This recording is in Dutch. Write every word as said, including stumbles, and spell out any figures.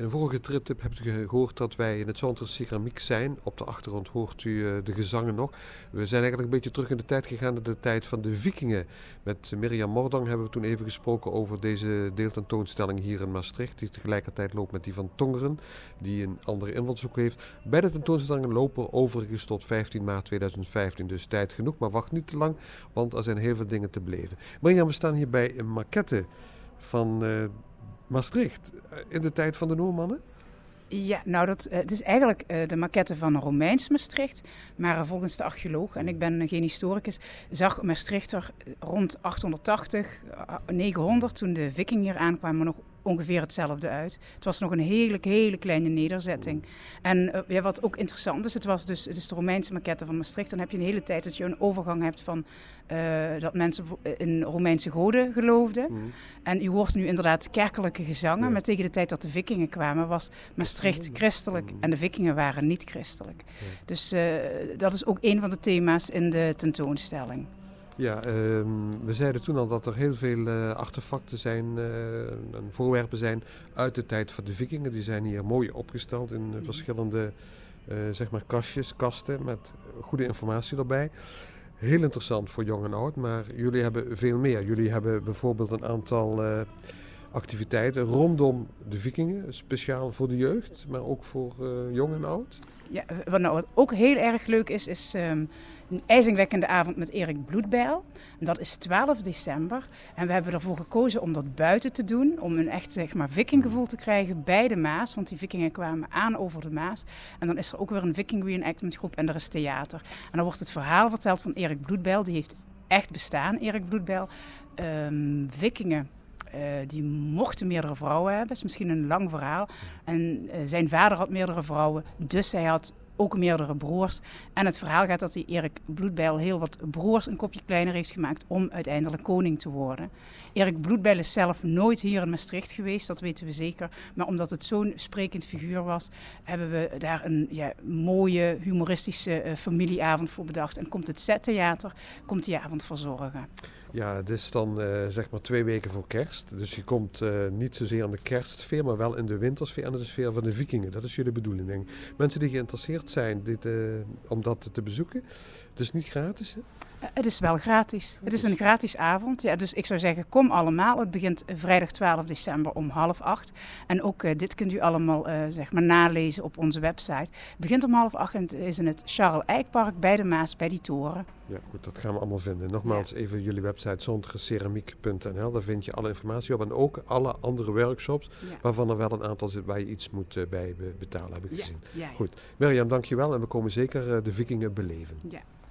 In een vorige triptip hebt u gehoord dat wij in het Centre Ceramiek zijn. Op de achtergrond hoort u uh, de gezangen nog. We zijn eigenlijk een beetje terug in de tijd gegaan naar de tijd van de Vikingen. Met Mirjam Mordang hebben we toen even gesproken over deze deeltentoonstelling hier in Maastricht. Die tegelijkertijd loopt met die van Tongeren, die een andere invalshoek heeft. Beide tentoonstellingen lopen overigens tot vijftien maart tweeduizend vijftien. Dus tijd genoeg, maar wacht niet te lang, want er zijn heel veel dingen te beleven. Mirjam, we staan hier bij een maquette van uh, Maastricht in de tijd van de Noormannen. Ja, nou dat, het is eigenlijk uh, de maquette van een Romeins Maastricht, maar uh, volgens de archeoloog, en ik ben geen historicus, zag Maastricht er rond achthonderdtachtig, negenhonderd, toen de Vikingen hier aankwamen, nog ongeveer hetzelfde uit. Het was nog een hele, hele kleine nederzetting. En uh, ja, wat ook interessant is, het was dus het is de Romeinse maquette van Maastricht. Dan heb je een hele tijd dat je een overgang hebt van uh, dat mensen in Romeinse goden geloofden. Mm. En u hoort nu inderdaad kerkelijke gezangen, ja. Maar tegen de tijd dat de Vikingen kwamen was Maastricht christelijk en de Vikingen waren niet christelijk. Ja. Dus uh, dat is ook een van de thema's in de tentoonstelling. Ja, uh, we zeiden toen al dat er heel veel uh, artefacten zijn uh, en voorwerpen zijn uit de tijd van de Vikingen. Die zijn hier mooi opgesteld in uh, verschillende uh, zeg maar kastjes, kasten met goede informatie erbij. Heel interessant voor jong en oud, maar jullie hebben veel meer. Jullie hebben bijvoorbeeld een aantal uh, activiteiten rondom de Vikingen, speciaal voor de jeugd, maar ook voor uh, jong en oud. Ja, wat nou ook heel erg leuk is, is um, een ijzingwekkende avond met Erik Bloedbijl. En dat is twaalf december. En we hebben ervoor gekozen om dat buiten te doen. Om een echt zeg maar, vikinggevoel te krijgen bij de Maas. Want die vikingen kwamen aan over de Maas. En dan is er ook weer een Viking Reenactment groep en er is theater. En dan wordt het verhaal verteld van Erik Bloedbijl. Die heeft echt bestaan, Erik Bloedbijl. Um, vikingen. Uh, die mochten meerdere vrouwen hebben. Dat is misschien een lang verhaal. En uh, zijn vader had meerdere vrouwen, dus hij had ook meerdere broers. En het verhaal gaat dat hij Erik Bloedbijl heel wat broers een kopje kleiner heeft gemaakt om uiteindelijk koning te worden. Erik Bloedbijl is zelf nooit hier in Maastricht geweest, dat weten we zeker. Maar omdat het zo'n sprekend figuur was, hebben we daar een ja, mooie humoristische uh, familieavond voor bedacht. En komt het zettheater, komt die avond verzorgen. Ja, het is dan uh, zeg maar twee weken voor kerst. Dus je komt uh, niet zozeer aan de kerstsfeer, maar wel in de wintersfeer en de sfeer van de Vikingen. Dat is jullie bedoeling, denk ik. Mensen die geïnteresseerd zijn dit, uh, om dat te bezoeken, het is niet gratis, hè? Uh, het is wel gratis. Het is een gratis avond. Ja, dus ik zou zeggen, kom allemaal. Het begint vrijdag twaalf december om half acht. En ook uh, dit kunt u allemaal uh, zeg maar nalezen op onze website. Het begint om half acht en het is in het Charles Eyckpark bij de Maas, bij die toren. Ja, goed, dat gaan we allemaal vinden. Nogmaals, ja. Even jullie website centre ceramiek punt n l. Daar vind je alle informatie op. En ook alle andere workshops, ja. Waarvan er wel een aantal zit waar je iets moet uh, bij betalen, heb ik gezien. Ja, ja, ja. Goed, Mirjam, dankjewel. En we komen zeker uh, de Vikingen beleven. Ja.